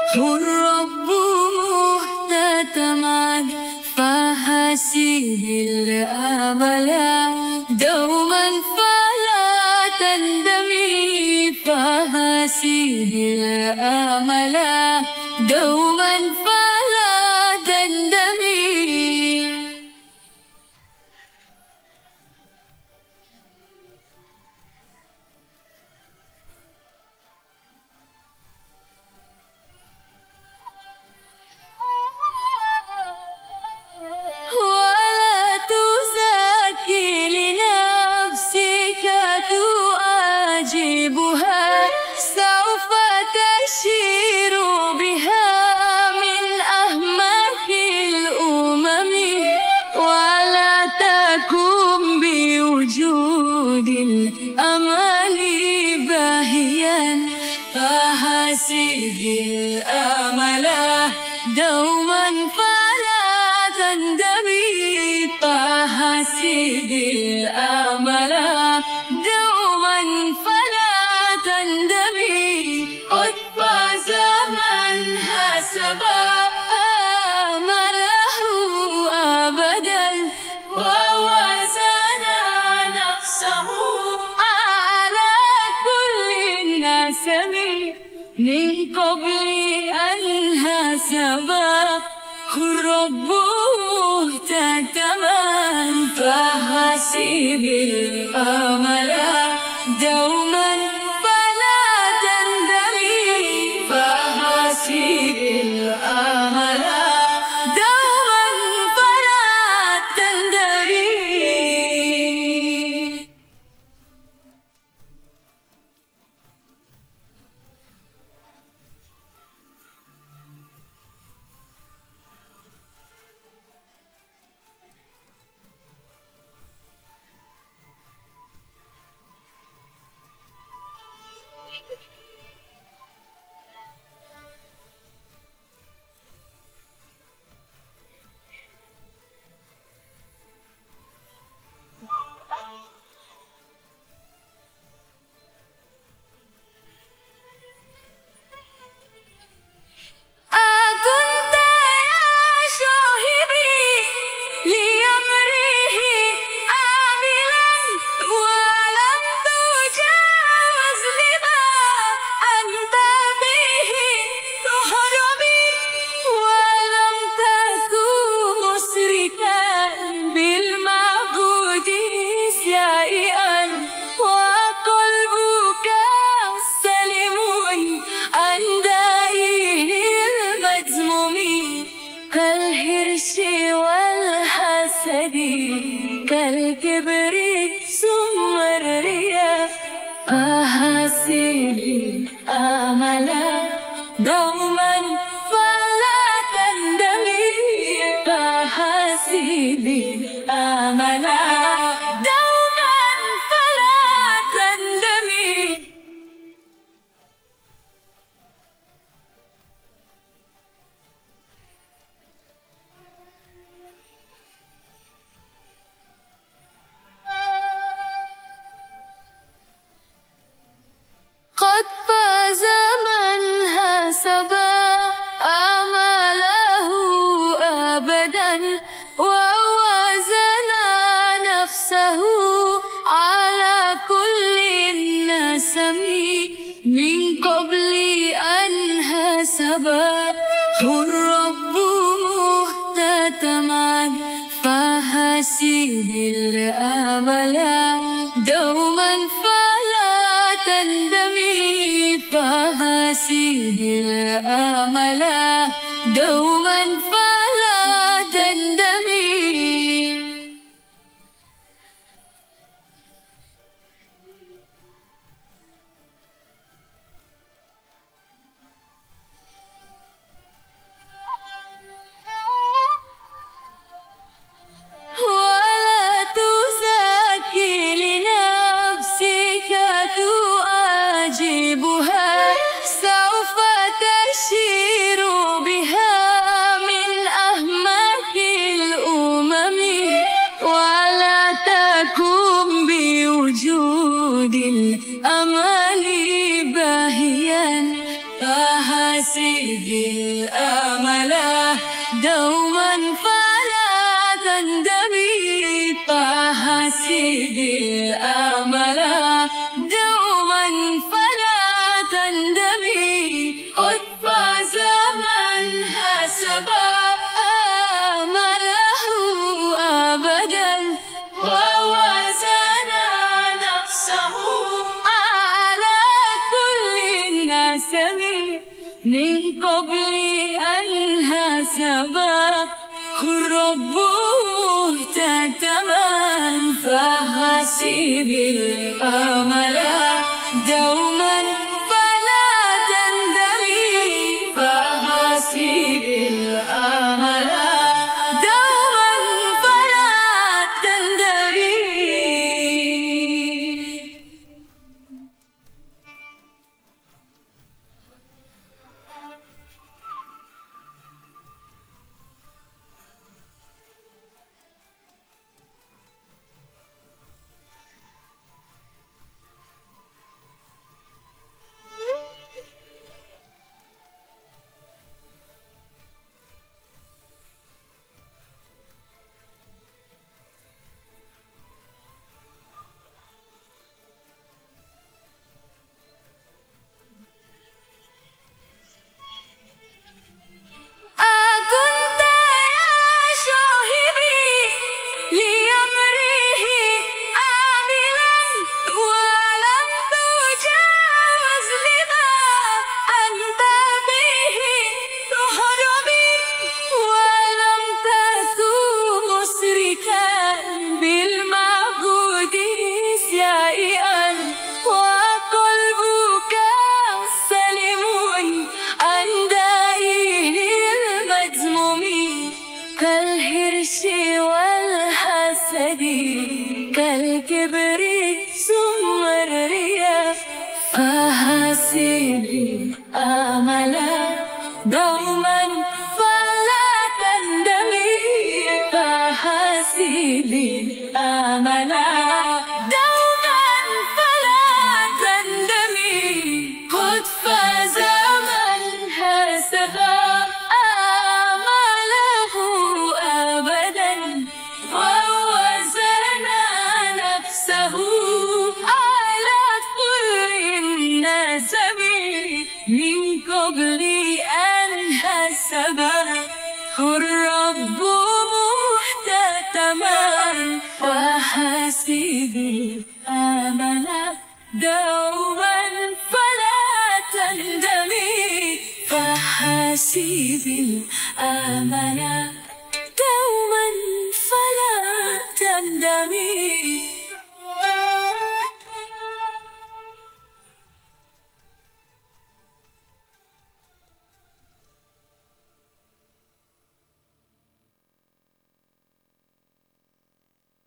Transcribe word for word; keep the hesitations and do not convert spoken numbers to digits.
الرب مهتماً فحسب الأمل دوما فلا تندمي فحسب الأمل دوما فلا تندمي. ولا تزكي لنفسك تؤاجبها سوف تشير بها من أهمك الأمم. ولا تكن بوجود الأمل باهيا فحسب الأمل دوما فلا تندمي فحسب الأمل دوما فلا تندمي. قد فاز من حسب آمله أبدا ووزن نفسه على كل النسم من قبل أن حسب الرب مهتما فحسب الأمل دوما فلا تندمي فحسب الأمل دوما فلا تندمي. أكنت يا شاهدي لأمره عاملا ولم تجاوز لما أنت به تهربي ولم تكن مسركا بالمعبود سائئا وقلبك سلم عن دائه المذموم كالهرش والحسد كالكبر ثم الرياء فحسب الأمل دوما فلا تندمي فحسب الأمل دوما فلا تندمي. قد فاز من حسب آمله أبدا ووزن نفسه على كل النسم من قبل أن حسب الرب مهتما فحسب الأمل دوما فلا تندمي فحسب الأمل دوما فلا تندمي. ولا تزكي لنفسك تؤاجبها سوف تشير بها من أهمك الأمم. ولا تكن بوجود الأمل باهيا فحسب فحاسبي الأمل دوما فلا تندمي، فحاسبي الأمل دوما فلا تندمي. قد فاز من حسب آمله أبدا ووزن نفسه على كل الناس من قبل أن حسب ربه تتمن. فحاسبي الأمل دوما فلا تندمي، فحاسبي الأمل دوما فلا تندمي. أكنت يا شاهدي لأمره عاملا ولم تجاوز لما أنت به تحرمي، ولم تكن مشركا بالمعبود سائئا وقلبك سليم عن دائه المذموم. كالهرش والحسد كالكبر ثم الرياء. فحاسبي الأمل دوما فلا تندمي، فحاسبي الأمل دوما فلا تندمي. قد فاز من حسب آمله أبدا ووزن نفسه على كل الناس من قبل أن حسب الرب محتتما. فحاسبي الأمل دوما فلا تندمي، فحاسبي الأمل دوما فلا تندمي.